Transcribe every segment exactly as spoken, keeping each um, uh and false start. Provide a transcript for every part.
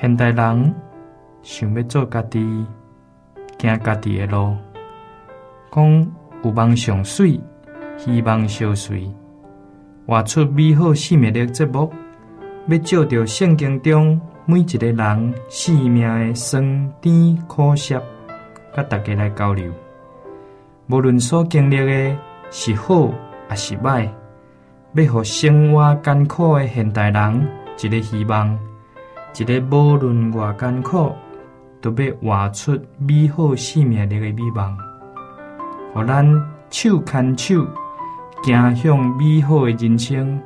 现代人想要做家己，行家己的路，讲有梦上水，希望相随，活出美好生命的节目，要照着圣经中每一个人生命的酸甜苦涩，甲大家来交流。无论所经历的是好还是歹，要互生活艰苦的现代人一个希望，一个无论偌艰苦，都要活出美好生命力的美梦，互咱手牵手，行向美好的人生。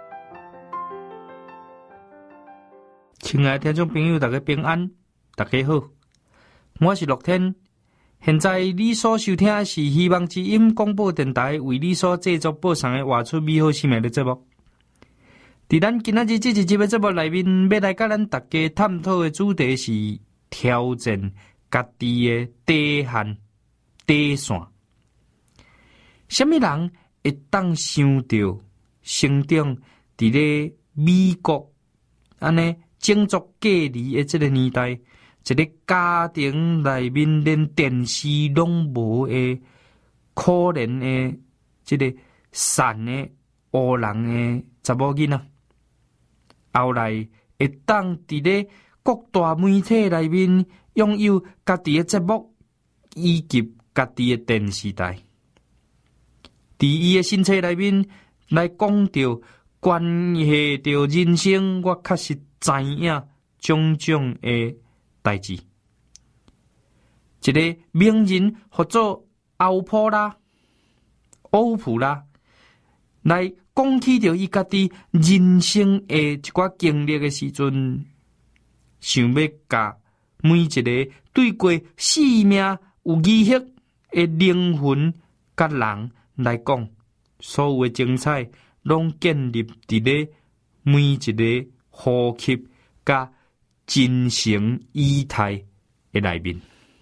亲爱的听众朋友，大家平安，大家好，我是乐天。现在你所收听的是希望之音广播电台为你所制作播送的活出美好生命的节目。在咱今仔日这一集的节目里面，要来甲咱大家探讨的主题是挑战家己的底线、底线。什么人会当想到成长伫咧美国安尼种族隔离的这个年代，一个家庭内面连电视拢无的可怜的这个善的乌人的查某囡仔，后来会当伫咧各大媒体内面拥有家己的节目以及家己的电视台。伫伊的新册内面来讲到关系到人生，我确实知影种种的代志。一个名人或做欧普拉、欧普拉来讲起到伊家己人生的一寡经历的时阵，想要甲每一个对过生命有意识的灵魂甲人来讲，所有的精彩拢建立伫咧每一个呼吸甲精神仪态的内面。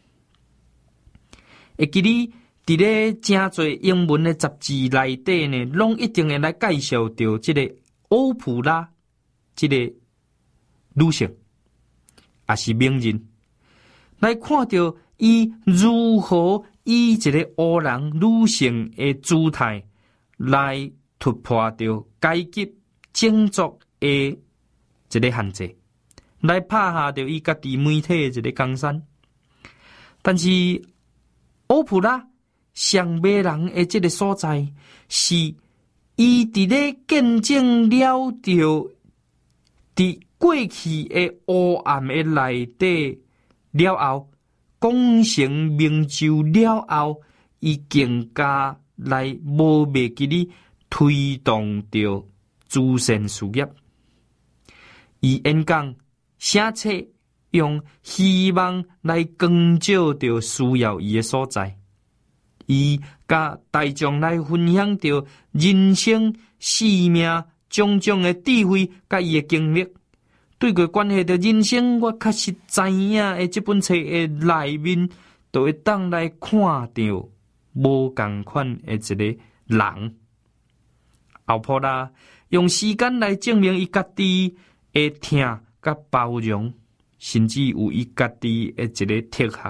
会记你伫咧真侪英文的杂志内底呢，拢一定会来介绍到即个欧普拉即个女性，也是名人，来看到伊如何以一个黑人女性的姿态来突破掉阶级种族的一个限制，来拍下掉伊家己媒体的一个江山。但是欧普拉上迷人的这个所在，是伊伫咧见证了着伫过去的黑暗的内底了后，功成名就了后，伊更加来无袂记哩推动着慈善事业。伊演讲、写册，用希望来光照着需要伊的所在。伊甲大众来分享着人生、生命种种的智慧，甲伊的经历。对过关系着人生，我确实知影的这本册的内面，都会当来看到无同款的一个人。欧普拉用时间来证明伊家己的疼甲包容，甚至有伊家己的一个特色。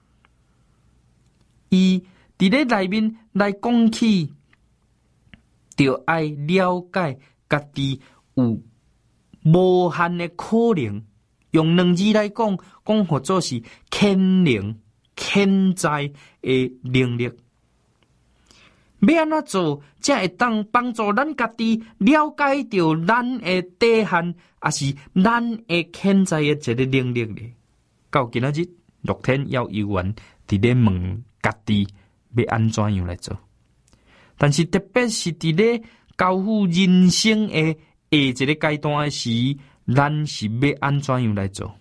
伊伫咧内面来讲起，就爱了解家己有无限的可能。用两字来讲，讲或者是潜能、潜在的能力。要安怎做，才会当帮助咱家己了解到咱的底线，也是咱的潜在的一个能力呢？到今仔日，乐天要有缘伫咧问家己要安怎样来做。但是特别是伫咧交付人生的下一个阶段时，咱是要安怎样来做？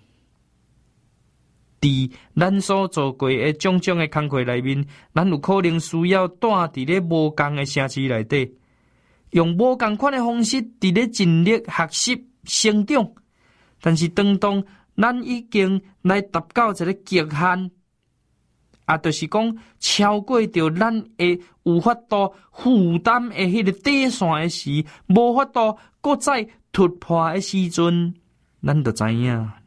伫咱所做过的种种的工课内面，咱有可能需要住伫咧无共的城市内底，用无共款的方式伫咧尽力学习成长。但是当当咱已经来达到一个极限，啊，就是讲超过着咱会有法度负担的迄个底线的时，无法度搁再突破的时阵，咱就知影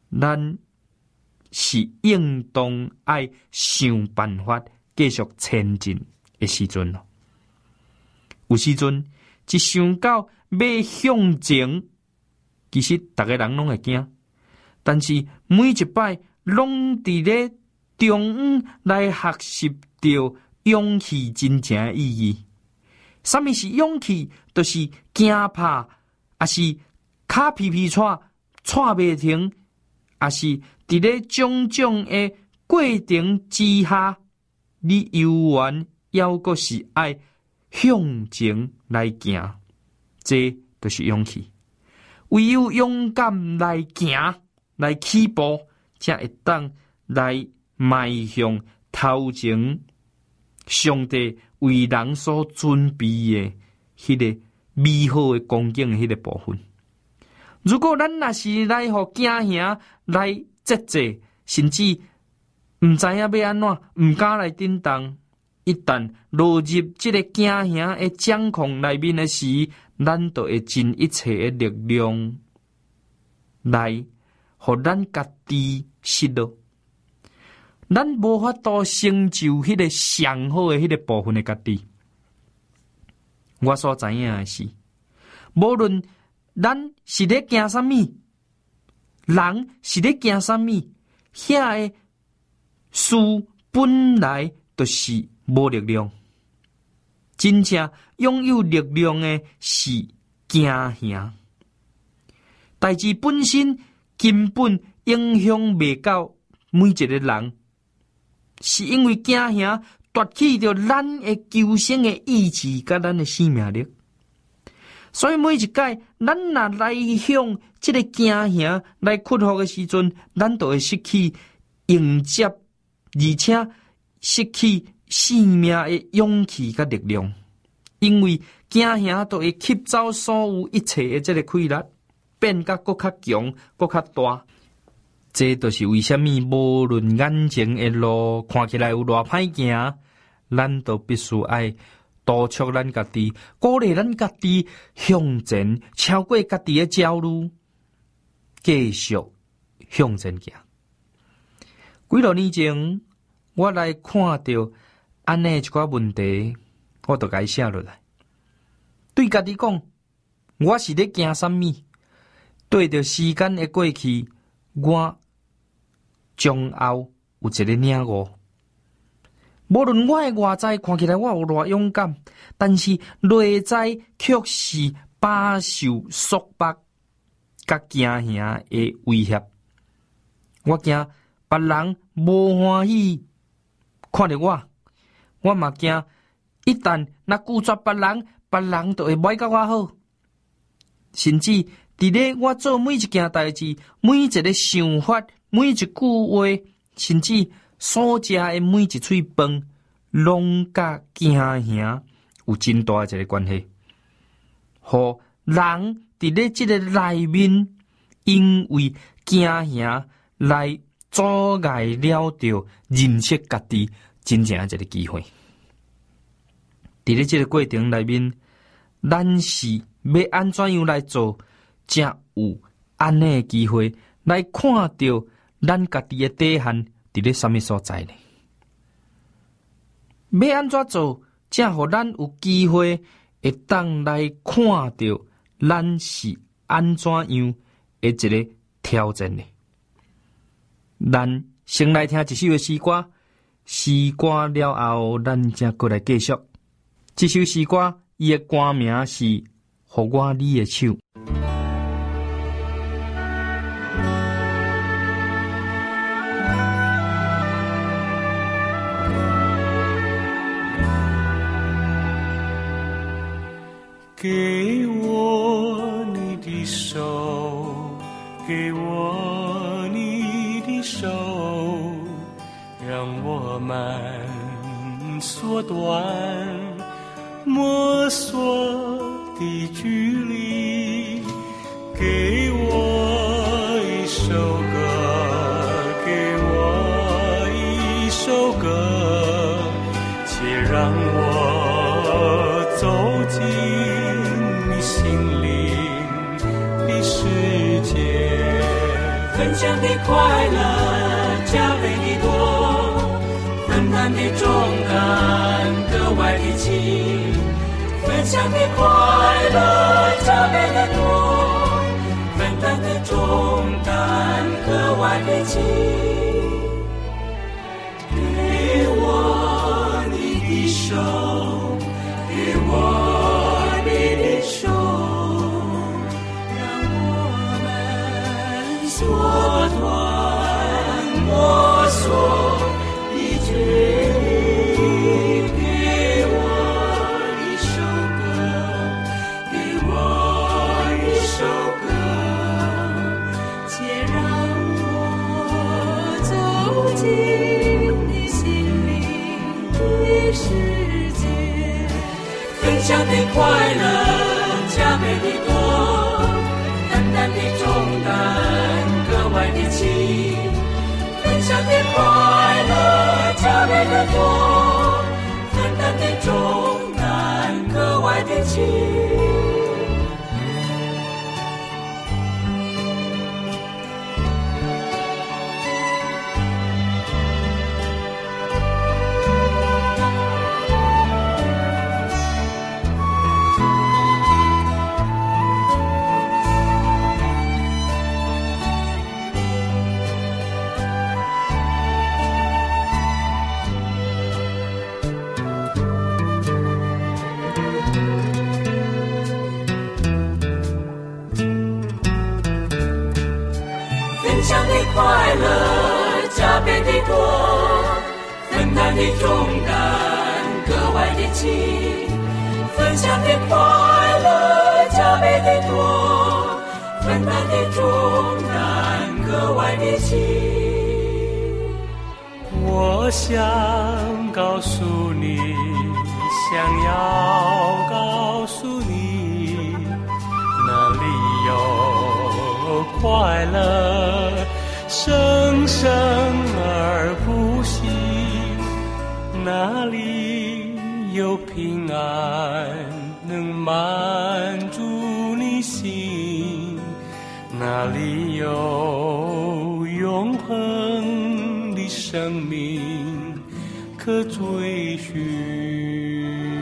咱是应当爱想办法继续前进的时阵咯。有时阵一想到要向前，其实大家人拢会惊，但是每一摆拢伫咧中午来学习到勇气真正的意义。什么是勇气？就是惊怕，也是脚皮皮喘喘袂停，也是伫咧种种的过程之下，你犹原要阁是爱向前来行，这就是勇气。唯有勇敢来行，来起步，才会当来迈向头前上帝为人所准备的迄个美好的光景的迄个部分。如果咱若是来互惊吓来节制，甚至毋知影要安怎，毋敢来振动，一旦落入这个惊吓的掌控内面的时，咱就会尽一切的力量来，互咱家己失落。咱无法度成就迄个上好的迄个部分的家己。我所知影的是，无论咱是咧惊啥物，人是咧惊啥物，遐个事本来就是无力量。真正拥有力量的是惊吓。代志本身根本影响袂到每一个人。是因为惊吓夺去着咱的求生的意志甲咱的生命力，所以每一摆咱若来向这个惊吓来克服的时阵，咱都会失去迎接，而且失去生命的勇气甲力量，因为惊吓都会吸走所有一切的这个气力，变甲更较强、更较大。这就是为什么无论眼前的路看起来有偌歹行，咱都必须爱督促咱家己，鼓励咱家己向前，超过家己的焦虑，继续向前行。几多年前，我来看到安尼一寡问题，我就该写落来。对家己讲，我是咧惊什么？对着时间的过去，我将后有一个领悟。无论我的外在看起来我有偌勇敢，但是内在却是饱受束缚甲惊吓的威胁。我惊别人无欢喜看到我，我嘛惊一旦若拒绝别人，别人就会歹甲我好。甚至伫咧我做每一件代志，每一个想法，每一句话，甚至所食的每一喙饭，拢甲惊吓有真大一个关系。互人伫咧即个内面，因为惊吓来阻碍了着认识家己真正的一个机会。伫咧即个过程内面，咱是要安怎样来做，才有安尼的机会来看到咱家己的底线伫咧什么所在呢？要安怎做，才互咱有机会会当来看到咱是安怎样的一个挑战呢？咱先来听一首的诗歌，诗歌了后，咱才过来继续。这首诗歌伊的歌名是《予我你的手》。 给我你的手，给我你的手，让我们缩短摸索的距离。给我一首歌，给我一首歌，且让我走进心灵的世界，分享的快乐加倍的多，分担的重担格外的轻，分享的快乐加倍的多，分担的重担格外的轻。给我你的手，给我你的手，让我们缩团摸索一距离。给我一首歌，给我一首歌，且让我走进你心灵的世界。分享的快乐加倍的多，分担的重担格外的轻，分享的快乐加倍的多，分担的重担格外的轻。分享的快乐加倍的多，分担的重担格外的轻，分享的快乐加倍的多，分担的重担格外的轻。我想告诉你，想要告诉你，哪里有快乐生生而不息，哪里有平安能满足你心，哪里有永恒的生命可追寻。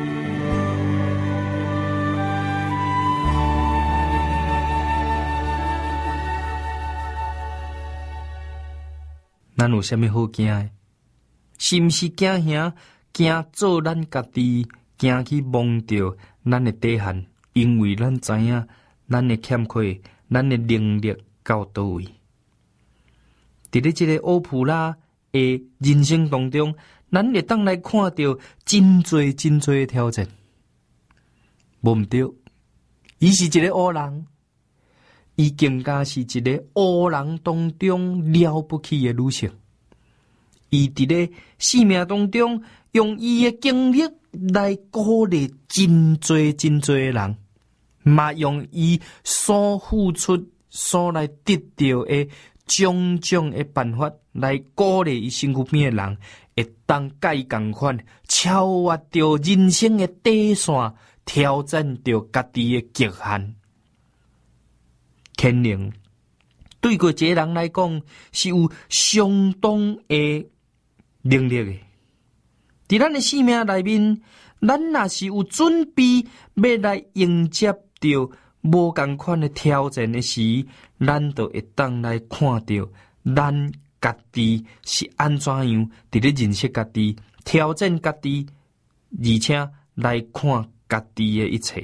咱有啥物好惊的？是毋是惊兄惊做咱家己，惊去忘掉咱的底线？因为咱知影咱的欠缺，咱的能力到倒位。伫咧即个乌普拉的人生当中，咱会当来看到真侪真侪的挑战。无毋对，伊是一个乌人。伊更加是一个乌人当中了不起的女性。伊伫咧生命当中，用伊的经历来鼓励真侪真侪的人，嘛用伊所付出、所来得到的种种的办法来鼓励伊身躯边的人，会当介共款超越着人生的底线，挑战着家己的极限。可能对过一个人来讲是有相当的能力的。伫咱的生命内面，咱若是有准备要来迎接着无同款的挑战的时，咱就会当来看到咱家己是安怎样伫咧认识家己、挑战家己，而且来看家己的一切。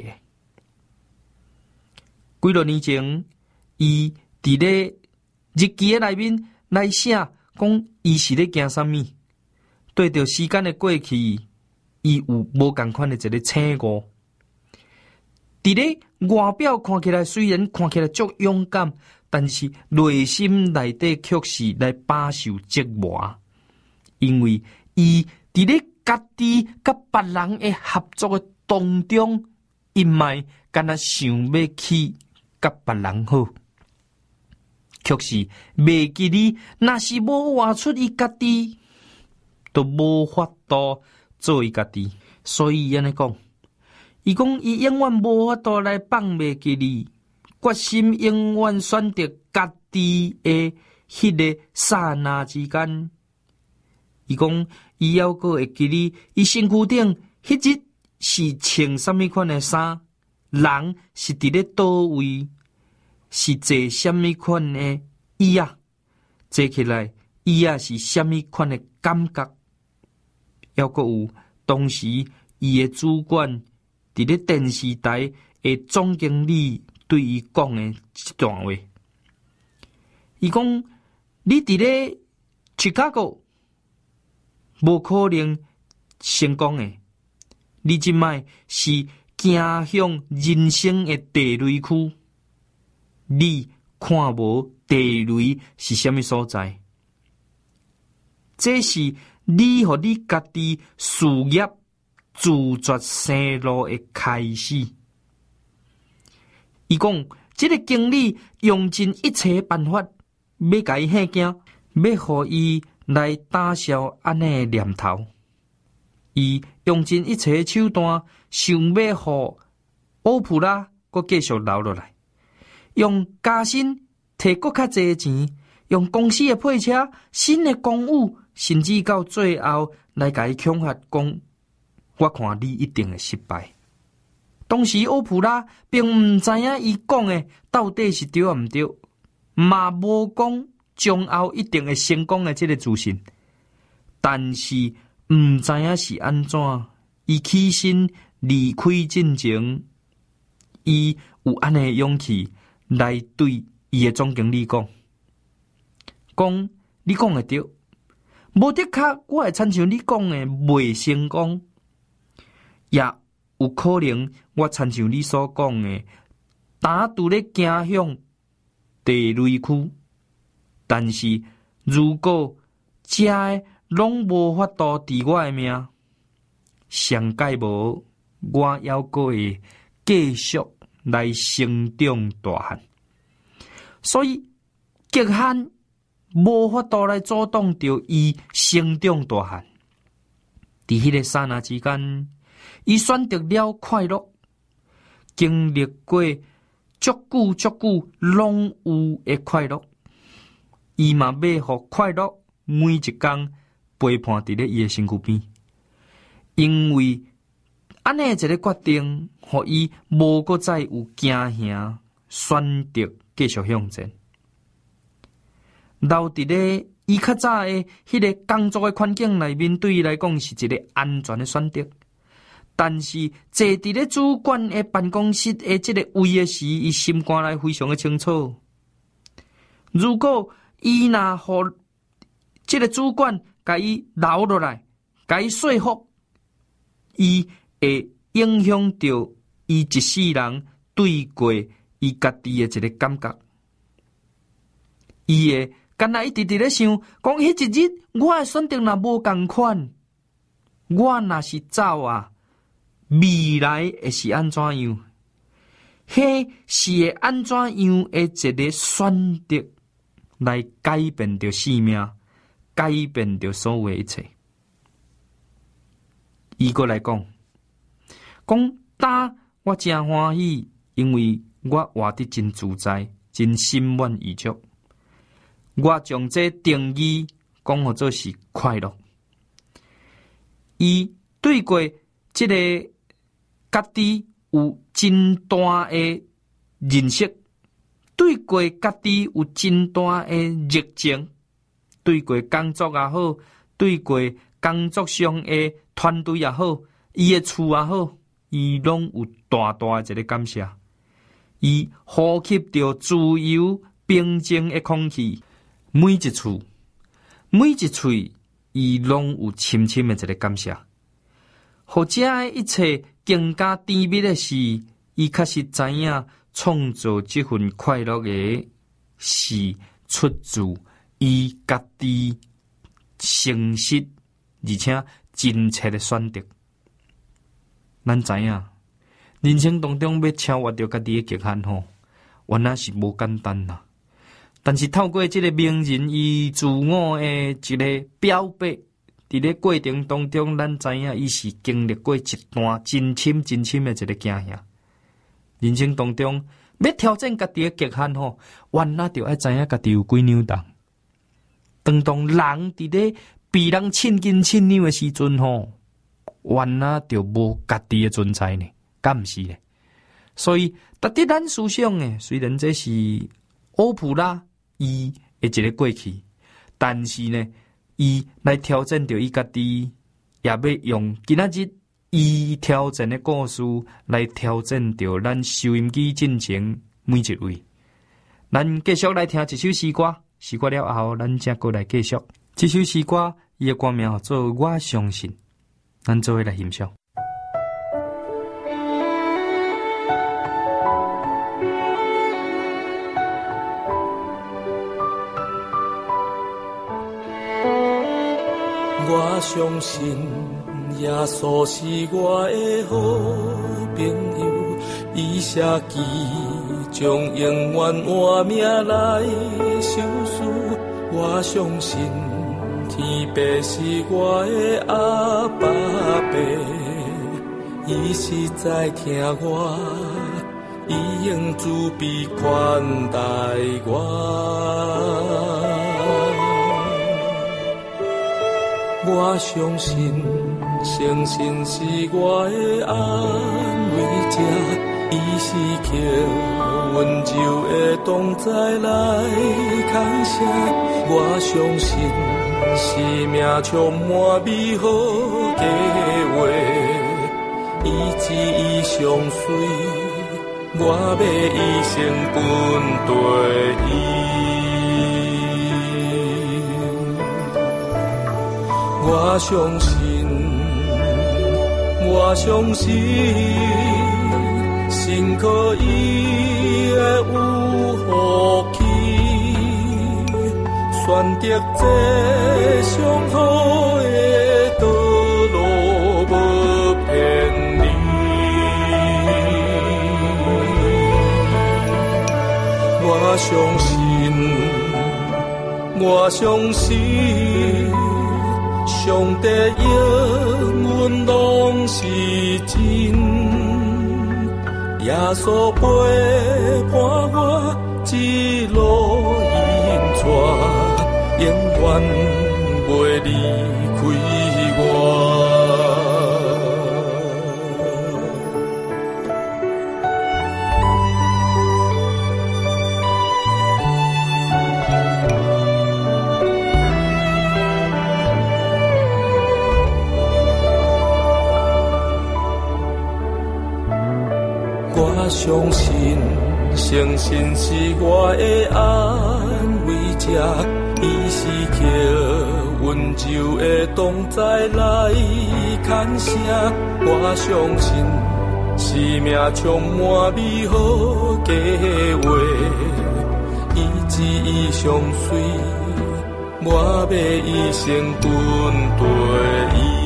几多年前，伊伫咧日记的内面来写，讲伊是咧惊啥物？对着时间的过去，伊有无共款的一个醒悟。伫咧外表看起来虽然看起来足勇敢，但是内心内底却是来饱受折磨，因为伊伫咧家己甲别人的合作的当中，伊卖敢若想要去甲别人好。却是袂记哩，若是无活出伊家己，都无法度做伊家己。所以伊安尼讲，伊讲伊永远无法度来放袂记哩，决心永远选择家己的迄个刹那之间，伊讲伊还阁会记哩，伊身躯顶迄日是穿什么款的衫，人是伫咧倒位，是坐什么款的椅啊，坐起来椅啊是什么款的感觉，还阁有当时伊的主管伫咧电视台的总经理对伊讲的一段话。伊讲：你伫咧Chicago无可能成功的，你即摆是行向人生的地雷区，你看无地雷是啥物所在？这是你和你家己事业自绝生路的开始。伊讲，这个经理用尽一切办法，要甲伊吓惊，要互伊来打消安尼的念头。伊用尽一切手段，想要互欧普拉阁继续留落来，用加薪摕阁较济钱，用公司的配车、新的公务，甚至到最后来甲伊恐吓讲，我看你一定会失败。当时欧普拉并毋知影伊讲的到底是对啊毋对，嘛无讲将后一定会成功的这个自信，但是毋知影是安怎，伊起身离开进前，伊有安尼的勇气来对伊的总经理讲，讲你讲的对，无的确我会亲像你讲的未成功，也有可能我亲像你所讲的，打拄咧行向地雷区，但是如果这个拢无法度伫我的命，上界无我还阁会继续来成长大汉，所以极限无法度来阻挡着伊成长大汉。伫迄个刹那之间，伊选择了快乐，经历过足久足久拢有的快乐，伊嘛要互快乐每一天陪伴伫咧伊的身躯边，因为安尼一个决定，互伊无搁再有惊吓，选择继续向前。留伫咧伊较早的迄个工作的环境内面，对伊来讲是一个安全的选择。但是坐伫咧主管的办公室的这个位的时，伊心肝内非常的清楚。如果伊若互这个主管甲伊留落来，甲伊说服，伊会影响到伊一世人对过伊家己的一个感觉。伊会敢若一直伫咧想，讲迄一日我的选择若无共款，我若是走啊，未来会是安怎样？迄是会安怎样的一个选择，来改变着生命，改变着所有一切。伊过来讲，讲打我真欢喜，因为我活得真自在，真心满意足。我将这定义讲互做是快乐。伊对过这个家己有真大的认识，对过家己有真大的热情，对过工作也好，对过工作上的团队也好，伊的厝也好，伊拢有大大的一个感谢。伊呼吸着自由平静的空气，每一处每一喙，伊拢有深深的一个感谢。或者的一切更加甜蜜的是，伊确实知影创造这份快乐的是出自伊家己诚实而且真切的选择。咱知影人生当中要超越着家己的极限吼，原来是无简单啦。但是透过这个名人伊自我的一个表白，伫咧过程当中，咱知影伊是经历过一段真深真深的一个惊吓。人生当中要挑战家己的极限吼，原来就要知影家己有几扭重， 当当人伫咧被人亲近亲扭的时阵吼，原来就无家己的存在呢，敢毋是呢？所以，值得咱思想的，虽然这是欧普拉伊的一个过去，但是呢，伊来挑战着伊家己，也要用今仔日伊挑战的故事来挑战着咱收音机进前每一位。咱继续来听一首诗歌，诗歌了后，咱再过来继续。这首诗歌伊的歌名叫做《我相信》，咱做伙来欣赏。 我相信耶稣是我的好朋友，伊写记将永远换命来受死。我相信天父是我的阿爸爸，伊是在听我，伊用慈悲款待我。我相信，相信是我的安慰者，伊是靠温柔的同在来牵扯。我相信，生命充满美好计划，伊旨意相随，我要一生跟对伊。我相信，我相信，心可伊会有福气，选择这上好的道路，无偏离。我相信，我相信。上帝应允拢是真，耶稣陪伴我一路引带，永远袂离开我。我相信，相信是我的安慰者，伊是靠温柔的同在来牵扯。我相信，生命充满美好计划，伊旨意相随，我要一生跟对伊。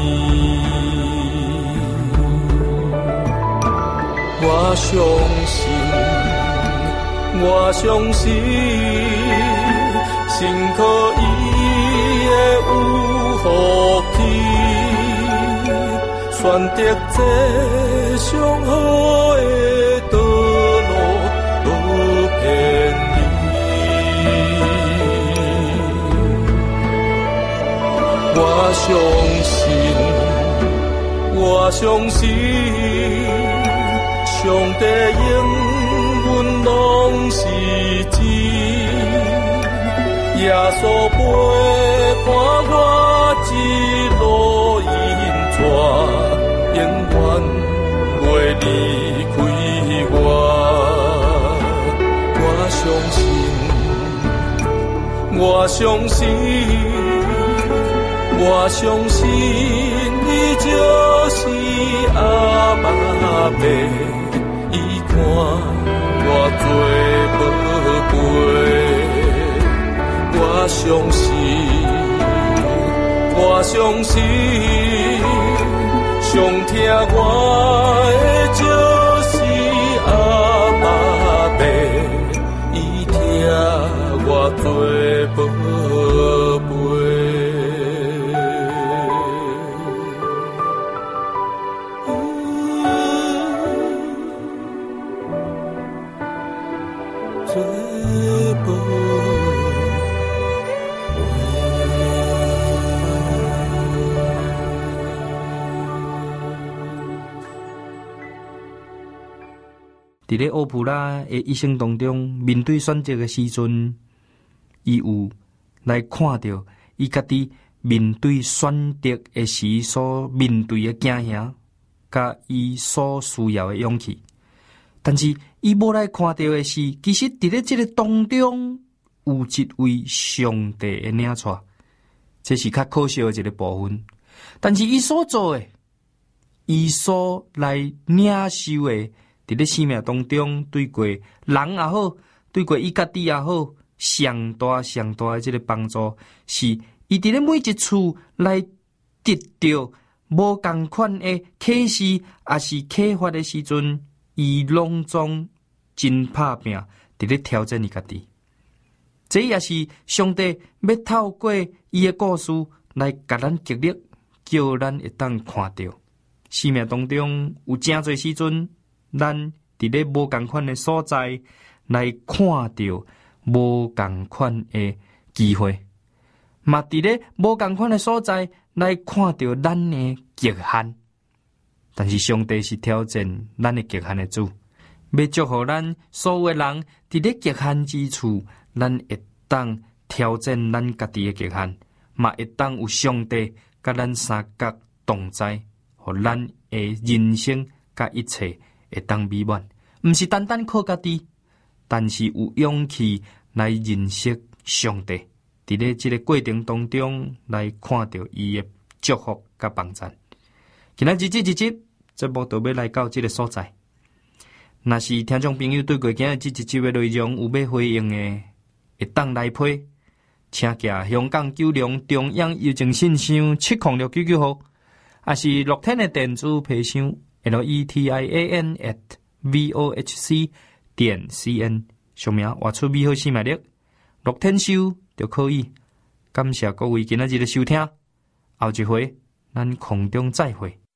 我相信，我相信，心可伊会有福气，选择这上好的道路，无偏离。我相信，我相信。上帝应允拢是真，耶穌陪伴我一路引帶，永遠袂離開我。我相信，我相信，我相信，伊就是阿爸爸。看我最宝贝，我相信，我相信，上疼我的就是阿爸爸，伊疼我最宝贝。 伫咧欧普拉的一生当中，面对选择的时阵，伊有来看到伊家己面对选择的时所面对的惊吓，甲伊所需要的勇气。但是伊无来看到的是，其实伫咧这个当中有一位上帝的领带，这是较可惜的一个部分。但是伊所做的，伊所来领受的，伫咧生命当中，对过人也好，对过伊家己也好，上大上大的这个帮助，是伊伫咧每一次来得到无共款的启示，也是启发的时阵，伊拢总真拍拼，伫咧挑战伊家己。这也是上帝要透过伊的故事来甲咱激励，叫咱会当看到生命当中有真侪时阵，咱伫咧无共款的所在来看到无共款的机会，嘛伫咧无共款的所在来看到咱的极限。但是上帝是挑战咱的极限的主，要祝福咱所有的人伫咧极限之处，咱会当挑战咱家己的极限，嘛会当有上帝甲咱三角同在，互咱的人生甲一切会当美满。毋是单单靠家己，但是有勇气来认识上帝，伫咧这个过程当中来看到伊的祝福甲帮助。今仔日这一集节目就要来到这个所在。若是听众朋友对过今日这一集的内容有要回应的，会当来批，请寄香港九龙中央邮政信箱七零六九九号，也是乐天的电子批箱 L E T I A N at V O H C 点 C N， 上面画出美好生命力，乐天收就可以。感谢各位今仔日的收听，后一回咱空中再会。